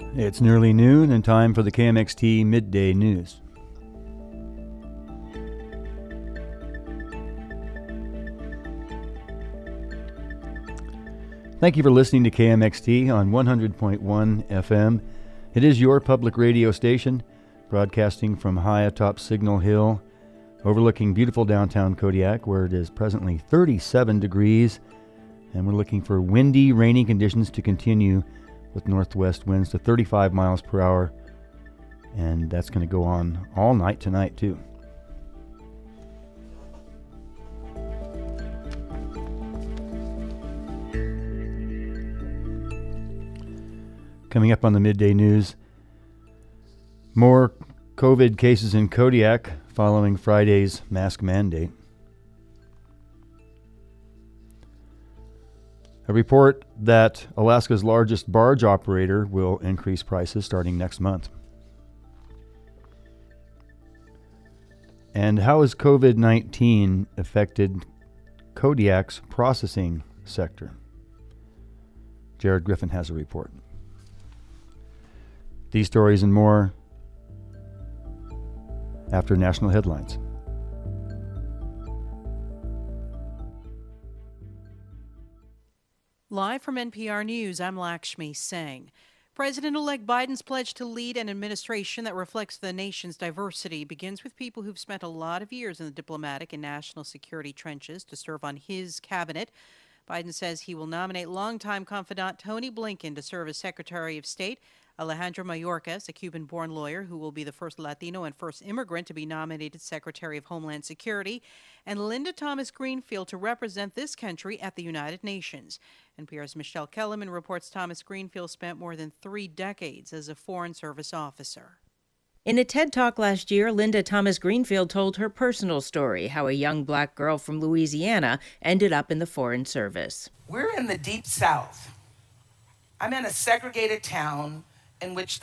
It's nearly noon and time for the KMXT Midday News. Thank you for listening to KMXT on 100.1 FM. It is your public radio station, broadcasting from high atop Signal Hill, overlooking beautiful downtown Kodiak, where it is presently 37 degrees, and we're looking for windy, rainy conditions to continue with northwest winds to 35 miles per hour, and that's going to go on all night tonight, too. Coming up on the Midday News, more COVID cases in Kodiak following Friday's mask mandate. A report that Alaska's largest barge operator will increase prices starting next month. And how has COVID-19 affected Kodiak's processing sector? Jared Griffin has a report. These stories and more after national headlines. Live from NPR News, I'm Lakshmi Singh. President-elect Biden's pledge to lead an administration that reflects the nation's diversity begins with people who've spent a lot of years in the diplomatic and national security trenches to serve on his cabinet. Biden says he will nominate longtime confidant Tony Blinken to serve as Secretary of State. Alejandro Mayorkas, a Cuban-born lawyer who will be the first Latino and first immigrant to be nominated Secretary of Homeland Security, and Linda Thomas-Greenfield to represent this country at the United Nations. NPR's Michelle Kellerman reports Thomas-Greenfield spent more than 3 decades as a Foreign Service officer. In a TED Talk last year, Linda Thomas-Greenfield told her personal story, how a young black girl from Louisiana ended up in the Foreign Service. We're in the Deep South. I'm in a segregated town in which the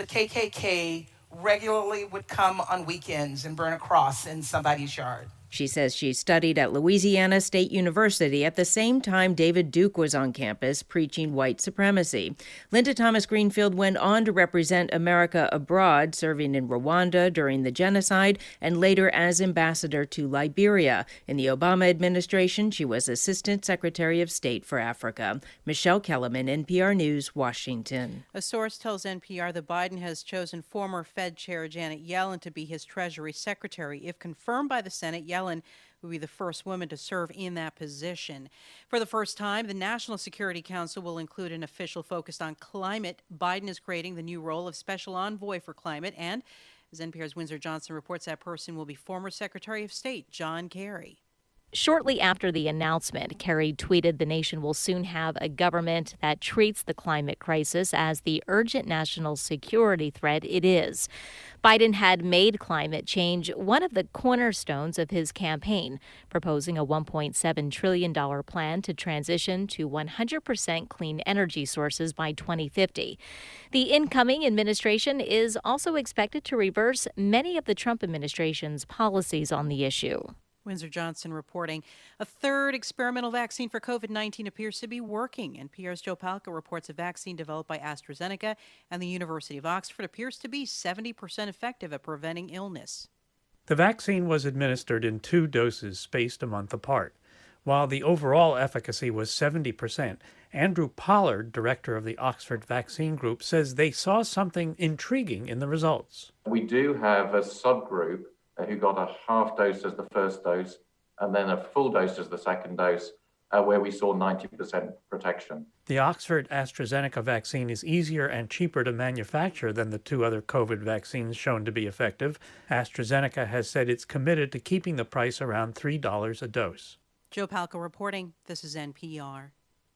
KKK regularly would come on weekends and burn a cross in somebody's yard. She says she studied at Louisiana State University at the same time David Duke was on campus preaching white supremacy. Linda Thomas-Greenfield went on to represent America abroad, serving in Rwanda during the genocide and later as ambassador to Liberia. In the Obama administration, she was Assistant Secretary of State for Africa. Michelle Kellerman, NPR News, Washington. A source tells NPR that Biden has chosen former Fed Chair Janet Yellen to be his Treasury Secretary. If confirmed by the Senate, Yellen will be the first woman to serve in that position. For the first time, the National Security Council will include an official focused on climate. Biden is creating the new role of Special Envoy for Climate, and as NPR's Windsor Johnson reports, that person will be former Secretary of State John Kerry. Shortly after the announcement, Kerry tweeted the nation will soon have a government that treats the climate crisis as the urgent national security threat it is. Biden had made climate change one of the cornerstones of his campaign, proposing a $1.7 trillion plan to transition to 100% clean energy sources by 2050. The incoming administration is also expected to reverse many of the Trump administration's policies on the issue. Windsor Johnson reporting. A third experimental vaccine for COVID-19 appears to be working. NPR's Joe Palca reports a vaccine developed by AstraZeneca and the University of Oxford appears to be 70% effective at preventing illness. The vaccine was administered in 2 doses spaced a month apart. While the overall efficacy was 70%, Andrew Pollard, director of the Oxford Vaccine Group, says they saw something intriguing in the results. We do have a subgroup who got a half dose as the first dose and then a full dose as the second dose, where we saw 90% protection. The Oxford AstraZeneca vaccine is easier and cheaper to manufacture than the 2 other COVID vaccines shown to be effective. AstraZeneca has said it's committed to keeping the price around $3 a dose. Joe Palca reporting. This is NPR.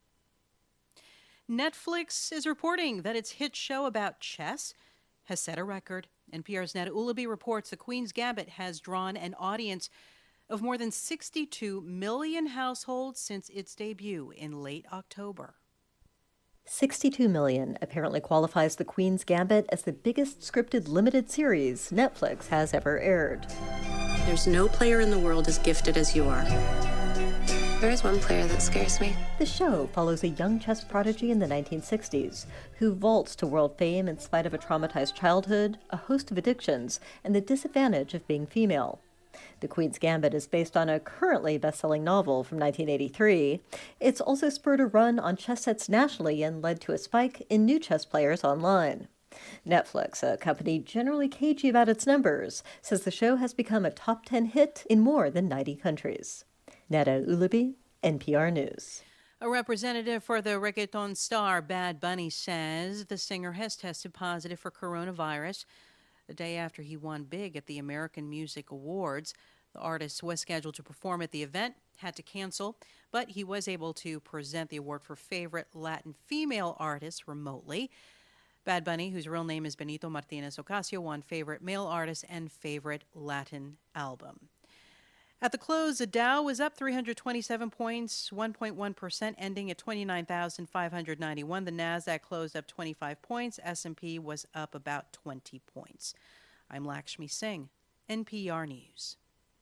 Netflix is reporting that its hit show about chess has set a record. NPR's Ned Ulaby reports the Queen's Gambit has drawn an audience of more than 62 million households since its debut in late October. 62 million apparently qualifies The Queen's Gambit as the biggest scripted limited series Netflix has ever aired. There's no player in the world as gifted as you are. There is one player that scares me. The show follows a young chess prodigy in the 1960s who vaults to world fame in spite of a traumatized childhood, a host of addictions, and the disadvantage of being female. The Queen's Gambit is based on a currently best-selling novel from 1983. It's also spurred a run on chess sets nationally and led to a spike in new chess players online. Netflix, a company generally cagey about its numbers, says the show has become a top 10 hit in more than 90 countries. Neda Ulubi, NPR News. A representative for the reggaeton star Bad Bunny says the singer has tested positive for coronavirus the day after he won big at the American Music Awards. The artist was scheduled to perform at the event, had to cancel, but he was able to present the award for favorite Latin female artist remotely. Bad Bunny, whose real name is Benito Martinez Ocasio, won favorite male artist and favorite Latin album. At the close, the Dow was up 327 points, 1.1%, ending at 29,591. The Nasdaq closed up 25 points. S&P was up about 20 points. I'm Lakshmi Singh, NPR News.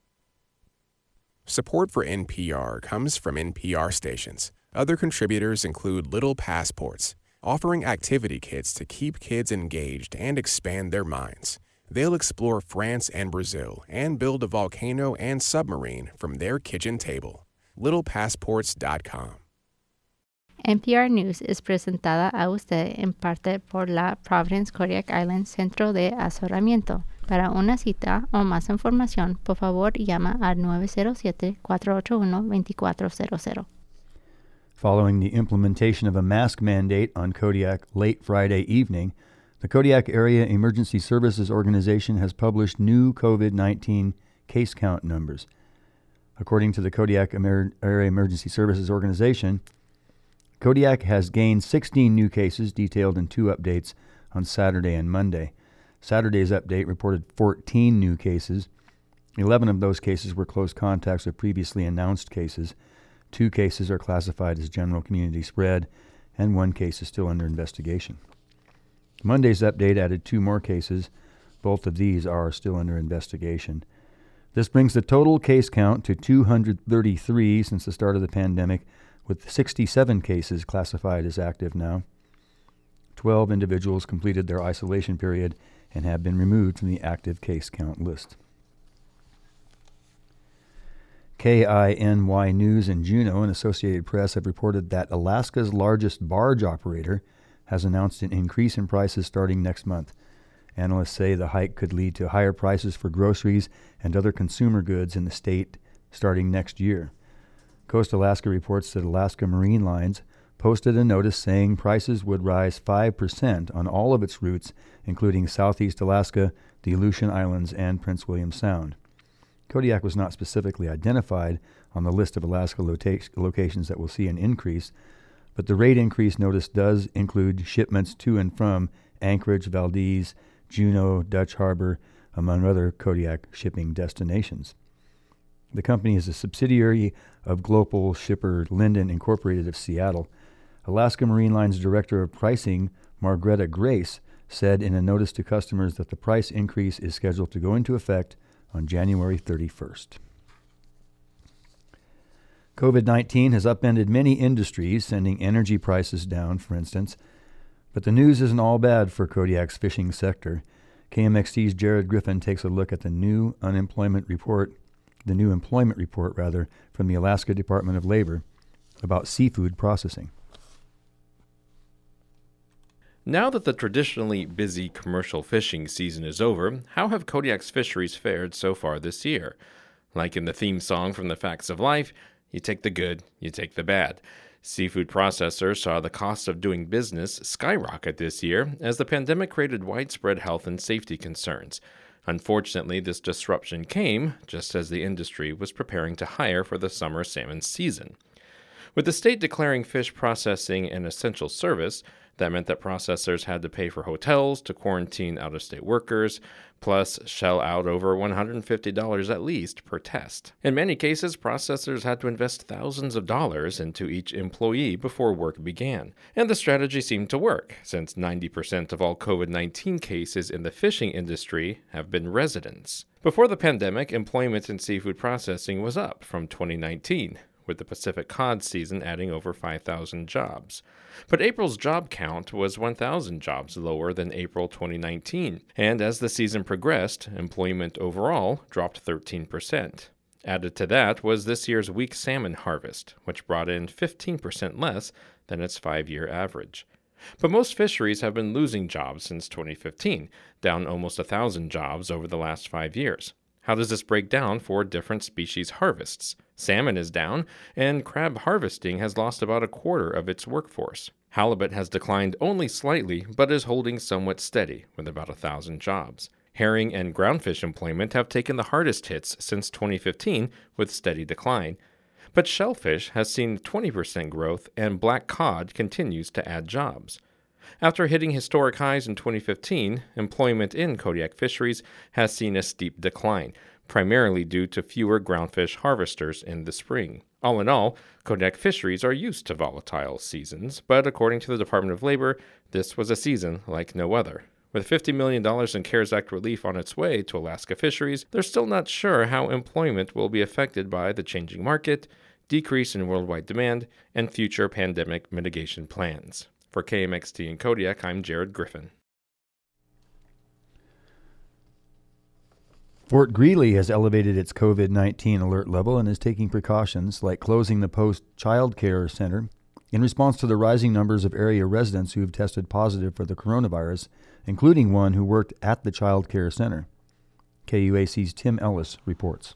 Support for NPR comes from NPR stations. Other contributors include Little Passports, offering activity kits to keep kids engaged and expand their minds. They'll explore France and Brazil and build a volcano and submarine from their kitchen table. LittlePassports.com. NPR News es presentada a usted en parte por la Providence Kodiak Island Centro de Asesoramiento. Para una cita o más información, por favor llama al 907-481-2400. Following the implementation of a mask mandate on Kodiak late Friday evening, the Kodiak Area Emergency Services Organization has published new COVID-19 case count numbers. According to the Kodiak Area Emergency Services Organization, Kodiak has gained 16 new cases detailed in 2 updates on Saturday and Monday. Saturday's update reported 14 new cases. 11 of those cases were close contacts of previously announced cases. 2 cases are classified as general community spread, and 1 case is still under investigation. Monday's update added 2 more cases. Both of these are still under investigation. This brings the total case count to 233 since the start of the pandemic, with 67 cases classified as active now. 12 individuals completed their isolation period and have been removed from the active case count list. KINY News and Juneau and Associated Press have reported that Alaska's largest barge operator has announced an increase in prices starting next month. Analysts say the hike could lead to higher prices for groceries and other consumer goods in the state starting next year. Coast Alaska reports that Alaska Marine Lines posted a notice saying prices would rise 5% on all of its routes, including Southeast Alaska, the Aleutian Islands, and Prince William Sound. Kodiak was not specifically identified on the list of Alaska locations that will see an increase, but the rate increase notice does include shipments to and from Anchorage, Valdez, Juneau, Dutch Harbor, among other Kodiak shipping destinations. The company is a subsidiary of global shipper Linden Incorporated of Seattle. Alaska Marine Lines Director of Pricing, Margreta Grace, said in a notice to customers that the price increase is scheduled to go into effect on January 31st. COVID-19 has upended many industries, sending energy prices down, for instance. But the news isn't all bad for Kodiak's fishing sector. KMXT's Jared Griffin takes a look at the new employment report from the Alaska Department of Labor about seafood processing. Now that the traditionally busy commercial fishing season is over, how have Kodiak's fisheries fared so far this year? Like in the theme song from The Facts of Life, you take the good, you take the bad. Seafood processors saw the cost of doing business skyrocket this year as the pandemic created widespread health and safety concerns. Unfortunately, this disruption came just as the industry was preparing to hire for the summer salmon season. With the state declaring fish processing an essential service, that meant that processors had to pay for hotels to quarantine out-of-state workers, plus shell out over $150 at least per test. In many cases, processors had to invest thousands of dollars into each employee before work began. And the strategy seemed to work, since 90% of all COVID-19 cases in the fishing industry have been residents. Before the pandemic, employment in seafood processing was up from 2019, with the Pacific cod season adding over 5,000 jobs. But April's job count was 1,000 jobs lower than April 2019, and as the season progressed, employment overall dropped 13%. Added to that was this year's weak salmon harvest, which brought in 15% less than its 5-year average. But most fisheries have been losing jobs since 2015, down almost 1,000 jobs over the last 5 years. How does this break down for different species harvests? Salmon is down, and crab harvesting has lost about a quarter of its workforce. Halibut has declined only slightly, but is holding somewhat steady, with about 1,000 jobs. Herring and groundfish employment have taken the hardest hits since 2015, with steady decline. But shellfish has seen 20% growth, and black cod continues to add jobs. After hitting historic highs in 2015, employment in Kodiak fisheries has seen a steep decline, primarily due to fewer groundfish harvesters in the spring. All in all, Kodiak fisheries are used to volatile seasons, but according to the Department of Labor, this was a season like no other. With $50 million in CARES Act relief on its way to Alaska fisheries, they're still not sure how employment will be affected by the changing market, decrease in worldwide demand, and future pandemic mitigation plans. For KMXT in Kodiak, I'm Jared Griffin. Fort Greely has elevated its COVID-19 alert level and is taking precautions like closing the Post Child Care Center in response to the rising numbers of area residents who have tested positive for the coronavirus, including one who worked at the Child Care Center. KUAC's Tim Ellis reports.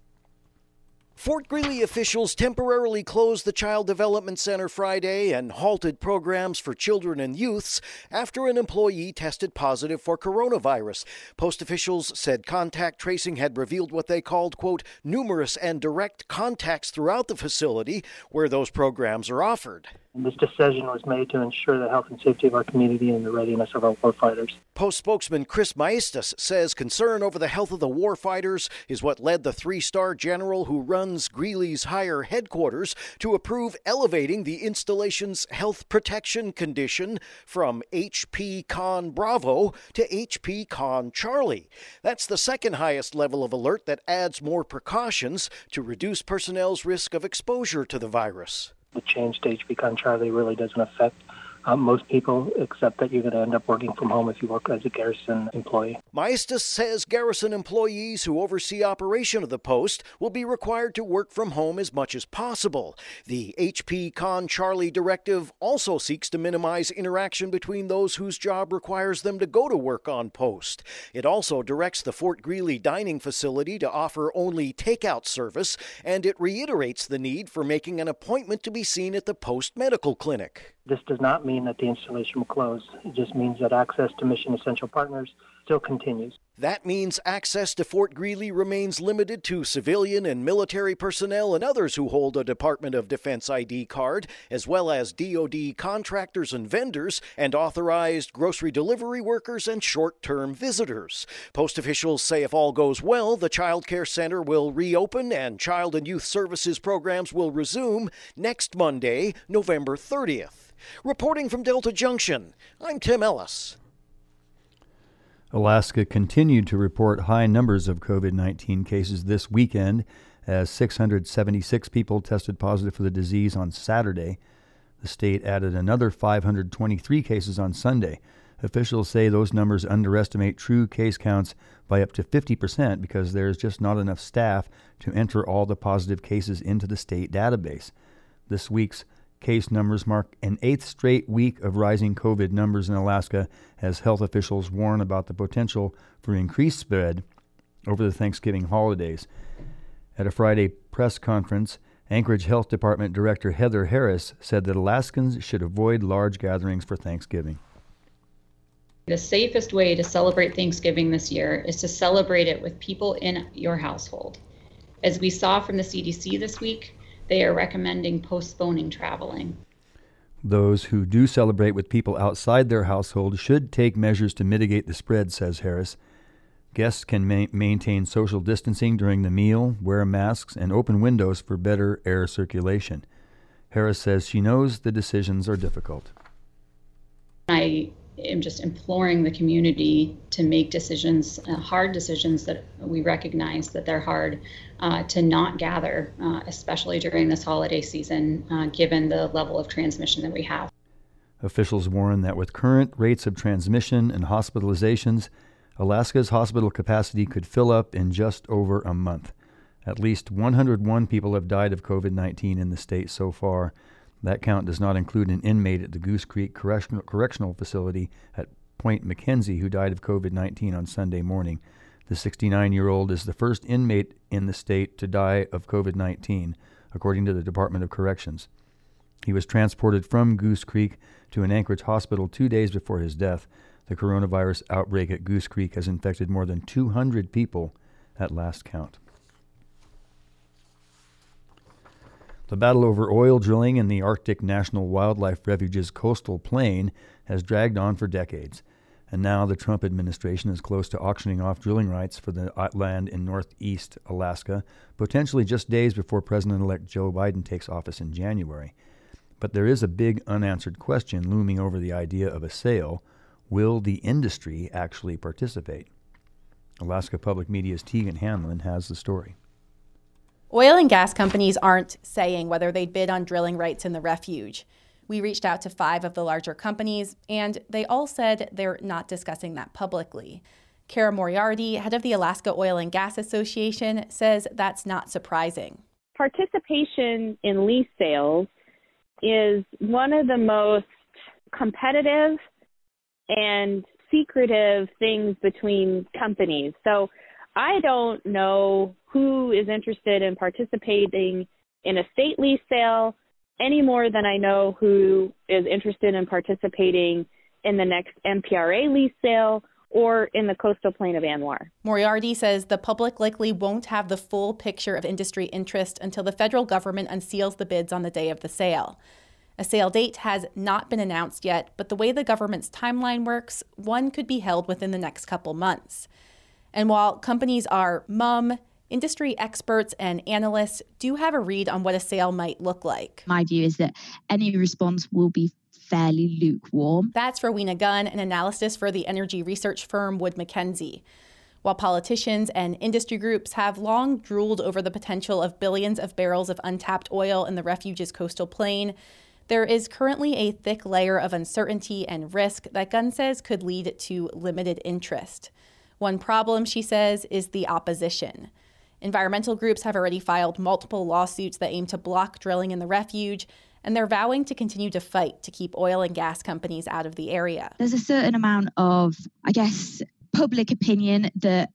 Fort Greely officials temporarily closed the Child Development Center Friday and halted programs for children and youths after an employee tested positive for coronavirus. Post officials said contact tracing had revealed what they called, quote, numerous and direct contacts throughout the facility where those programs are offered. This decision was made to ensure the health and safety of our community and the readiness of our warfighters. Post spokesman Chris Maestas says concern over the health of the warfighters is what led the 3-star general who runs Greely's higher headquarters to approve elevating the installation's health protection condition from HP Con Bravo to HP Con Charlie. That's the second highest level of alert that adds more precautions to reduce personnel's risk of exposure to the virus. The change to HP Con Charlie really doesn't affect most people, except that you're going to end up working from home if you work as a Garrison employee. Maestas says Garrison employees who oversee operation of the post will be required to work from home as much as possible. The HP Con Charlie directive also seeks to minimize interaction between those whose job requires them to go to work on post. It also directs the Fort Greely dining facility to offer only takeout service, and it reiterates the need for making an appointment to be seen at the post medical clinic. This does not mean that the installation will close. It just means that access to Mission Essential Partners still continues. That means access to Fort Greely remains limited to civilian and military personnel and others who hold a Department of Defense ID card, as well as DoD contractors and vendors, and authorized grocery delivery workers and short-term visitors. Post officials say if all goes well, the Child Care Center will reopen and child and youth services programs will resume next Monday, November 30th. Reporting from Delta Junction, I'm Tim Ellis. Alaska continued to report high numbers of COVID-19 cases this weekend as 676 people tested positive for the disease on Saturday. The state added another 523 cases on Sunday. Officials say those numbers underestimate true case counts by up to 50% because there's just not enough staff to enter all the positive cases into the state database. This week's case numbers mark an 8th straight week of rising COVID numbers in Alaska as health officials warn about the potential for increased spread over the Thanksgiving holidays. At a Friday press conference, Anchorage Health Department Director Heather Harris said that Alaskans should avoid large gatherings for Thanksgiving. The safest way to celebrate Thanksgiving this year is to celebrate it with people in your household. As we saw from the CDC this week, they are recommending postponing traveling. Those who do celebrate with people outside their household should take measures to mitigate the spread, says Harris. Guests can maintain social distancing during the meal, wear masks, and open windows for better air circulation. Harris says she knows the decisions are difficult. I am just imploring the community to make decisions, hard decisions that we recognize that they're hard, to not gather, especially during this holiday season, given the level of transmission that we have. Officials warn that with current rates of transmission and hospitalizations, Alaska's hospital capacity could fill up in just over a month. At least 101 people have died of COVID-19 in the state so far. That count does not include an inmate at the Goose Creek Correctional Facility at Point McKenzie who died of COVID-19 on Sunday morning. The 69-year-old is the first inmate in the state to die of COVID-19, according to the Department of Corrections. He was transported from Goose Creek to an Anchorage hospital 2 days before his death. The coronavirus outbreak at Goose Creek has infected more than 200 people at last count. The battle over oil drilling in the Arctic National Wildlife Refuge's coastal plain has dragged on for decades, and now the Trump administration is close to auctioning off drilling rights for the land in northeast Alaska, potentially just days before President-elect Joe Biden takes office in January. But there is a big unanswered question looming over the idea of a sale. Will the industry actually participate? Alaska Public Media's Tegan Hanlon has the story. Oil and gas companies aren't saying whether they'd bid on drilling rights in the refuge. We reached out to 5 of the larger companies, and they all said they're not discussing that publicly. Kara Moriarty, head of the Alaska Oil and Gas Association, says that's not surprising. Participation in lease sales is one of the most competitive and secretive things between companies. So I don't know who is interested in participating in a state lease sale any more than I know who is interested in participating in the next MPRA lease sale or in the coastal plain of ANWR. Moriarty says the public likely won't have the full picture of industry interest until the federal government unseals the bids on the day of the sale. A sale date has not been announced yet, but the way the government's timeline works, one could be held within the next couple months. And while companies are mum, industry experts and analysts do have a read on what a sale might look like. My view is that any response will be fairly lukewarm. That's Rowena Gunn, an analyst for the energy research firm Wood Mackenzie. While politicians and industry groups have long drooled over the potential of billions of barrels of untapped oil in the refuge's coastal plain, there is currently a thick layer of uncertainty and risk that Gunn says could lead to limited interest. One problem, she says, is the opposition. Environmental groups have already filed multiple lawsuits that aim to block drilling in the refuge, and they're vowing to continue to fight to keep oil and gas companies out of the area. There's a certain amount of, public opinion that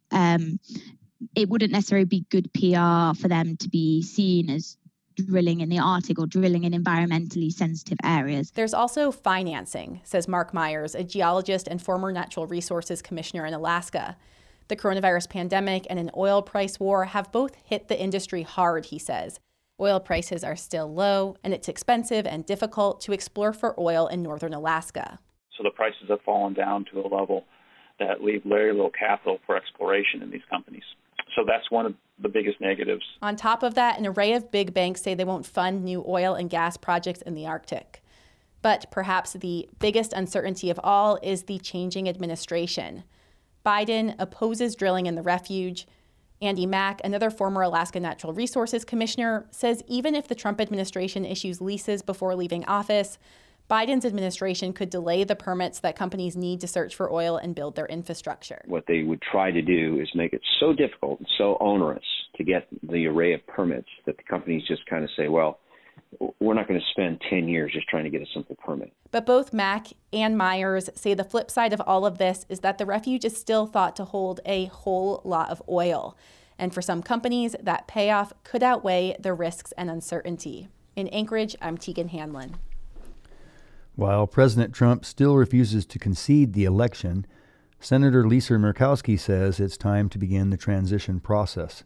it wouldn't necessarily be good PR for them to be seen as drilling in the Arctic or drilling in environmentally sensitive areas. There's also financing, says Mark Myers, a geologist and former Natural Resources Commissioner in Alaska. The coronavirus pandemic and an oil price war have both hit the industry hard, he says. Oil prices are still low, and it's expensive and difficult to explore for oil in northern Alaska. So the prices have fallen down to a level that leave very little capital for exploration in these companies. So that's one of the biggest negatives. On top of that, an array of big banks say they won't fund new oil and gas projects in the Arctic. But perhaps the biggest uncertainty of all is the changing administration. Biden opposes drilling in the refuge. Andy Mack, another former Alaska Natural Resources Commissioner, says even if the Trump administration issues leases before leaving office, Biden's administration could delay the permits that companies need to search for oil and build their infrastructure. What they would try to do is make it so difficult and so onerous to get the array of permits that the companies just kind of say, well, we're not going to spend 10 years just trying to get a simple permit. But both Mack and Myers say the flip side of all of this is that the refuge is still thought to hold a whole lot of oil. And for some companies, that payoff could outweigh the risks and uncertainty. In Anchorage, I'm Tegan Hanlon. While President Trump still refuses to concede the election, Senator Lisa Murkowski says it's time to begin the transition process.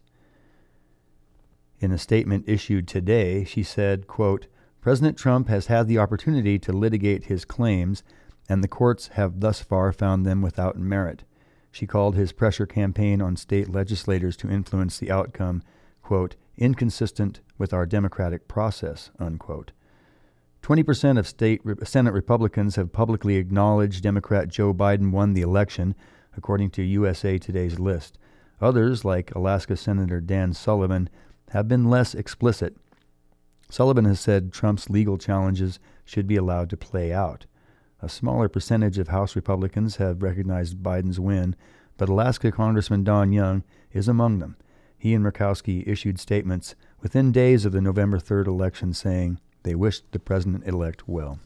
In a statement issued today, she said, quote, President Trump has had the opportunity to litigate his claims, and the courts have thus far found them without merit. She called his pressure campaign on state legislators to influence the outcome, quote, inconsistent with our democratic process, unquote. 20% of Senate Republicans have publicly acknowledged Democrat Joe Biden won the election, according to USA Today's list. Others, like Alaska Senator Dan Sullivan, have been less explicit. Sullivan has said Trump's legal challenges should be allowed to play out. A smaller percentage of House Republicans have recognized Biden's win, but Alaska Congressman Don Young is among them. He and Murkowski issued statements within days of the November 3rd election saying they wished the president-elect well.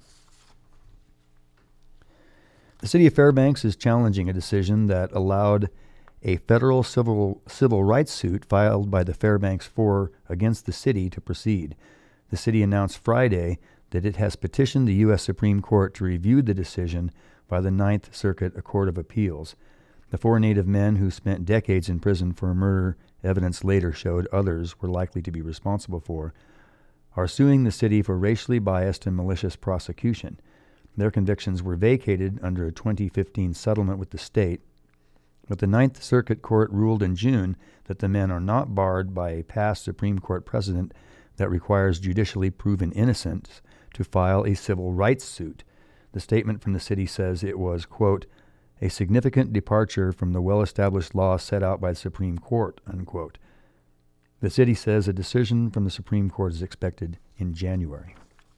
The city of Fairbanks is challenging a decision that allowed a federal civil rights suit filed by the Fairbanks Four against the city to proceed. The city announced Friday that it has petitioned the U.S. Supreme Court to review the decision by the Ninth Circuit Court of Appeals. The four Native men who spent decades in prison for a murder evidence later showed others were likely to be responsible for, are suing the city for racially biased and malicious prosecution. Their convictions were vacated under a 2015 settlement with the state, but the Ninth Circuit Court ruled in June that the men are not barred by a past Supreme Court precedent that requires judicially proven innocence to file a civil rights suit. The statement from the city says it was, quote, a significant departure from the well-established law set out by the Supreme Court, unquote. The city says a decision from the Supreme Court is expected in January.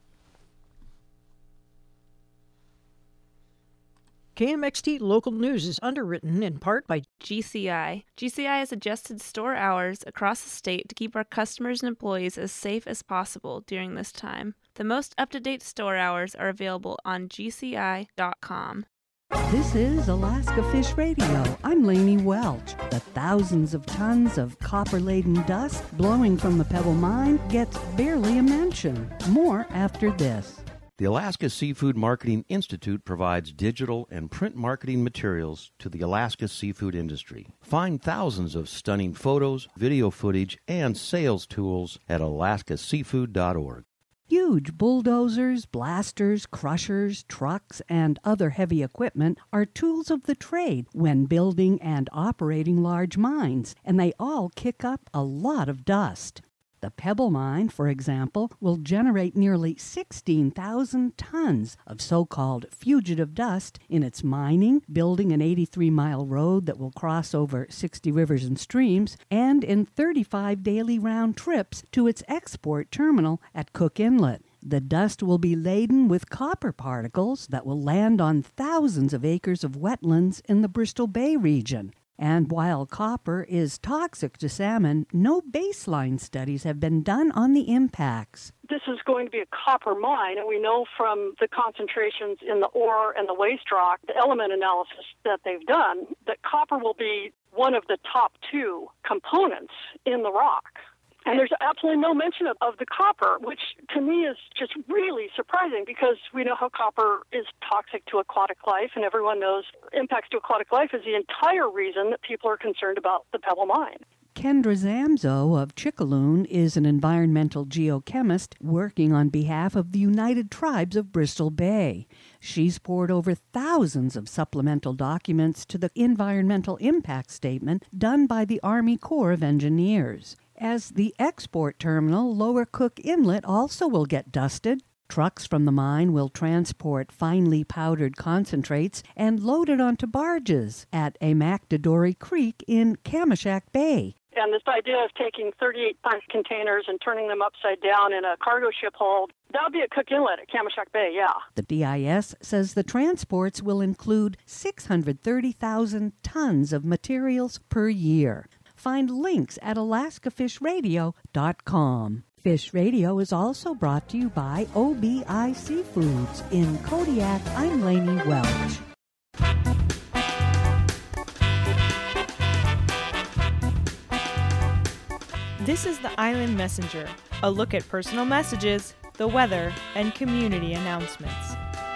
KMXT Local News is underwritten in part by GCI. GCI has adjusted store hours across the state to keep our customers and employees as safe as possible during this time. The most up-to-date store hours are available on GCI.com. This is Alaska Fish Radio. I'm Lainey Welch. The thousands of tons of copper-laden dust blowing from the Pebble Mine gets barely a mention. More after this. The Alaska Seafood Marketing Institute provides digital and print marketing materials to the Alaska seafood industry. Find thousands of stunning photos, video footage, and sales tools at alaskaseafood.org. Huge bulldozers, blasters, crushers, trucks, and other heavy equipment are tools of the trade when building and operating large mines, and they all kick up a lot of dust. The Pebble Mine, for example, will generate nearly 16,000 tons of so-called fugitive dust in its mining, building an 83-mile road that will cross over 60 rivers and streams, and in 35 daily round trips to its export terminal at Cook Inlet. The dust will be laden with copper particles that will land on thousands of acres of wetlands in the Bristol Bay region. And while copper is toxic to salmon, no baseline studies have been done on the impacts. This is going to be a copper mine, and we know from the concentrations in the ore and the waste rock, the element analysis that they've done, that copper will be one of the top two components in the rock. And there's absolutely no mention of the copper, which to me is just really surprising because we know how copper is toxic to aquatic life, and everyone knows impacts to aquatic life is the entire reason that people are concerned about the Pebble Mine. Kendra Zamzo of Chickaloon is an environmental geochemist working on behalf of the United Tribes of Bristol Bay. She's poured over thousands of supplemental documents to the environmental impact statement done by the Army Corps of Engineers. As the export terminal, Lower Cook Inlet also will get dusted. Trucks from the mine will transport finely powdered concentrates and load it onto barges at Amactadori Creek in Kamishak Bay. And this idea of taking 38-ton containers and turning them upside down in a cargo ship hold, that would be at Cook Inlet at Kamishak Bay, yeah. The DIS says the transports will include 630,000 tons of materials per year. Find links at alaskafishradio.com. Fish Radio is also brought to you by OBI Seafoods. In Kodiak, I'm Lainey Welch. This is the Island Messenger, a look at personal messages, the weather, and community announcements.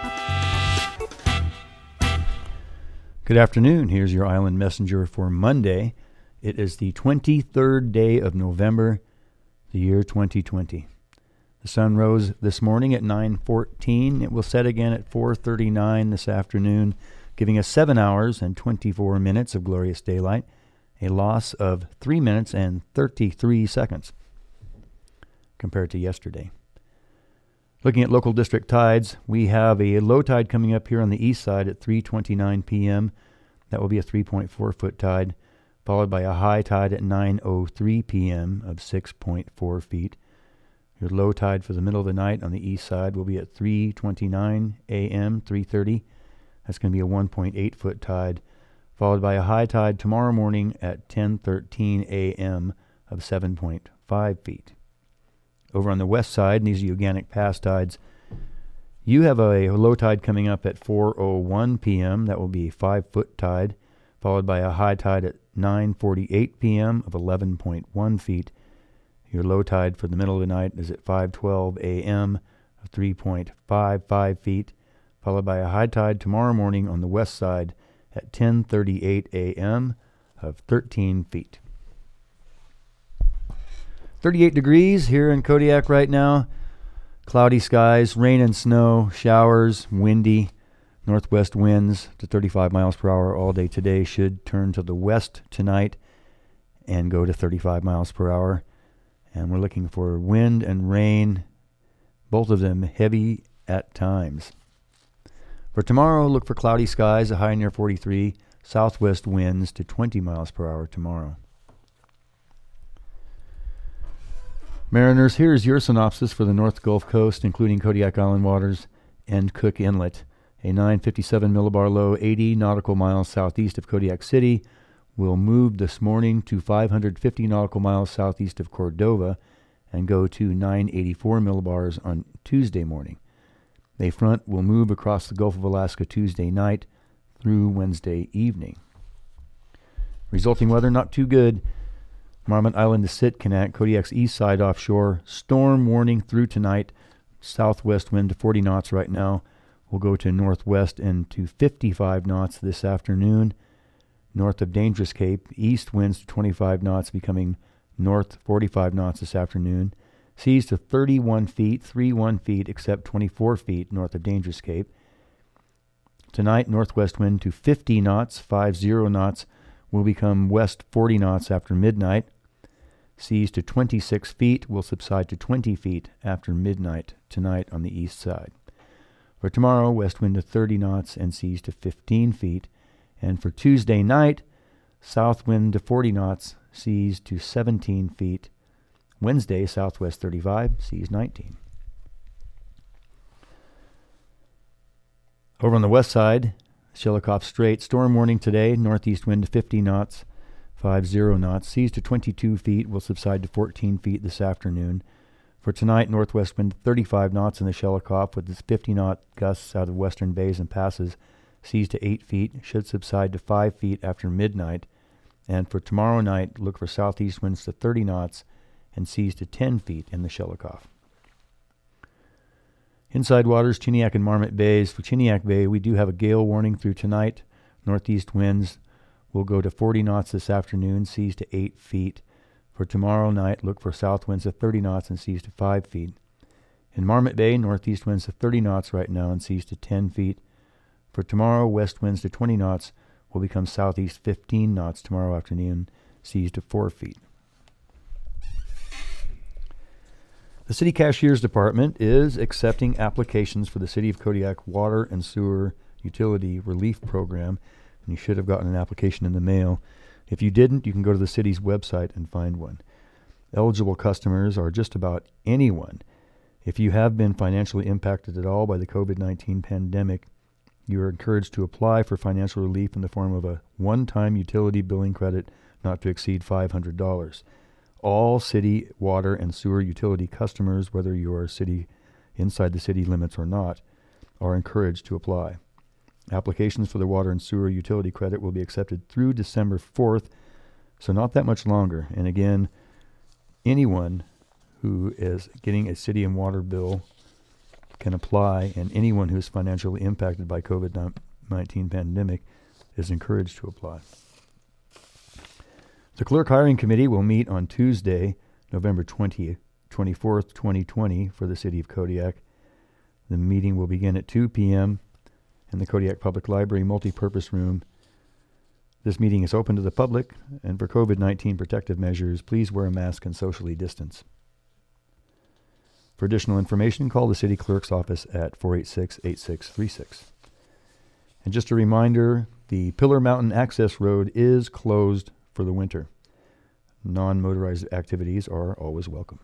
Good afternoon. Here's your Island Messenger for Monday. It is the 23rd day of November, the year 2020. The sun rose this morning at 9:14. It will set again at 4:39 this afternoon, giving us 7 hours and 24 minutes of glorious daylight, a loss of 3 minutes and 33 seconds compared to yesterday. Looking at local district tides, we have a low tide coming up here on the east side at 3:29 p.m. That will be a 3.4-foot tide, followed by a high tide at 9:03 p.m. of 6.4 feet. Your low tide for the middle of the night on the east side will be at 3:29 a.m., 3:30. That's going to be a 1.8-foot tide, followed by a high tide tomorrow morning at 10:13 a.m. of 7.5 feet. Over on the west side, and these are Uganic Pass tides, you have a low tide coming up at 4:01 p.m. That will be a 5-foot tide, followed by a high tide at 9:48 p.m. of 11.1 feet. Your low tide for the middle of the night is at 5:12 a.m. of 3.55 feet, followed by a high tide tomorrow morning on the west side at 10:38 a.m. of 13 feet. 38 degrees here in Kodiak right now. Cloudy skies, rain and snow, showers, windy. Northwest winds to 35 miles per hour all day today. Should turn to the west tonight and go to 35 miles per hour. And we're looking for wind and rain, both of them heavy at times. For tomorrow, look for cloudy skies, a high near 43, southwest winds to 20 miles per hour tomorrow. Mariners, here's your synopsis for the North Gulf Coast, including Kodiak Island waters and Cook Inlet. A 957 millibar low, 80 nautical miles southeast of Kodiak City, will move this morning to 550 nautical miles southeast of Cordova and go to 984 millibars on Tuesday morning. A front will move across the Gulf of Alaska Tuesday night through Wednesday evening. Resulting weather not too good. Marmot Island to Sitkinak, Kodiak's east side offshore. Storm warning through tonight. Southwest wind to 40 knots right now. Will go to northwest and to 55 knots this afternoon. North of Dangerous Cape, east winds to 25 knots, becoming north 45 knots this afternoon. Seas to 31 feet, 31 feet, except 24 feet north of Dangerous Cape. Tonight, northwest wind to 50 knots, 50 knots, will become west 40 knots after midnight. Seas to 26 feet will subside to 20 feet after midnight tonight on the east side. For tomorrow, west wind to 30 knots and seas to 15 feet. And for Tuesday night, south wind to 40 knots, seas to 17 feet. Wednesday, southwest 35, seas 19. Over on the west side, Shelikof Strait, storm warning today, northeast wind to 50 knots, 50 knots, seas to 22 feet, will subside to 14 feet this afternoon. For tonight, northwest wind to 35 knots in the Shelikof with its 50-knot gusts out of western bays and passes, seas to 8 feet, should subside to 5 feet after midnight. And for tomorrow night, look for southeast winds to 30 knots and seas to 10 feet in the Shelikof. Inside waters, Chiniak and Marmot Bays. For Chiniak Bay, we do have a gale warning through tonight. Northeast winds will go to 40 knots this afternoon, seas to 8 feet. For tomorrow night, look for south winds to 30 knots and seas to 5 feet. In Marmot Bay, northeast winds to 30 knots right now and seas to 10 feet. For tomorrow, west winds to 20 knots will become southeast 15 knots tomorrow afternoon, seas to 4 feet. The City Cashier's Department is accepting applications for the City of Kodiak Water and Sewer Utility Relief Program, and you should have gotten an application in the mail. If you didn't, you can go to the city's website and find one. Eligible customers are just about anyone. If you have been financially impacted at all by the COVID-19 pandemic, you are encouraged to apply for financial relief in the form of a one-time utility billing credit not to exceed $500. All city water and sewer utility customers, whether you are inside the city limits or not, are encouraged to apply. Applications for the water and sewer utility credit will be accepted through December 4th, so not that much longer. And again, anyone who is getting a city and water bill can apply, and anyone who is financially impacted by COVID-19 pandemic is encouraged to apply. The Clerk Hiring Committee will meet on Tuesday, November 24th, 2020, for the City of Kodiak. The meeting will begin at 2 p.m. in the Kodiak Public Library Multipurpose Room. This meeting is open to the public, and for COVID-19 protective measures, please wear a mask and socially distance. For additional information, call the city clerk's office at 486-8636. And just a reminder, the Pillar Mountain Access Road is closed for the winter. Non-motorized activities are always welcome.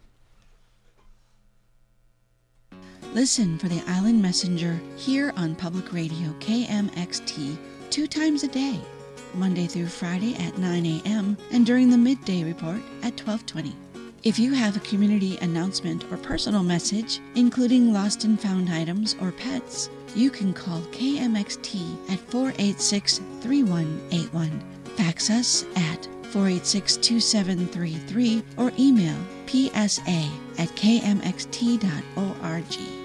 Listen for the Island Messenger here on Public Radio KMXT 2 times a day, Monday through Friday at 9 a.m. and during the midday report at 12:20. If you have a community announcement or personal message, including lost and found items or pets, you can call KMXT at 486-3181. Fax us at 486-2733 or email psa@kmxt.org.